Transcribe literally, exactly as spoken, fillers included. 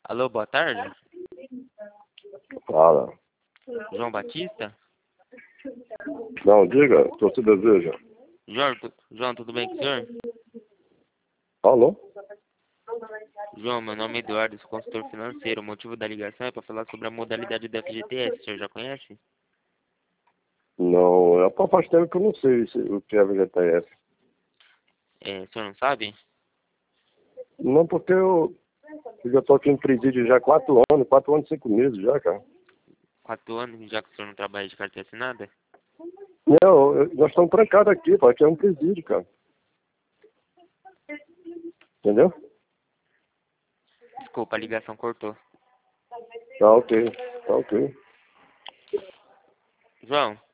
Alô, boa tarde. Fala. João Batista? Não, diga, o que você deseja? João, tu- João, tudo bem com o senhor? Alô? João, meu nome é Eduardo, sou consultor financeiro. O motivo da ligação é para falar sobre a modalidade do F G T S. O senhor já conhece? Não, é faz tempo que eu não sei se- o que é V G T S. É, o senhor não sabe? Não, porque eu, eu já tô aqui em presídio já há quatro anos, quatro anos e cinco meses já, cara. Quatro anos, já que o senhor não trabalha de carteira assinada? Não, eu- nós estamos trancados aqui, pô, aqui é um presídio, cara. Entendeu? Desculpa, a ligação cortou. Tá ok, tá ok. João,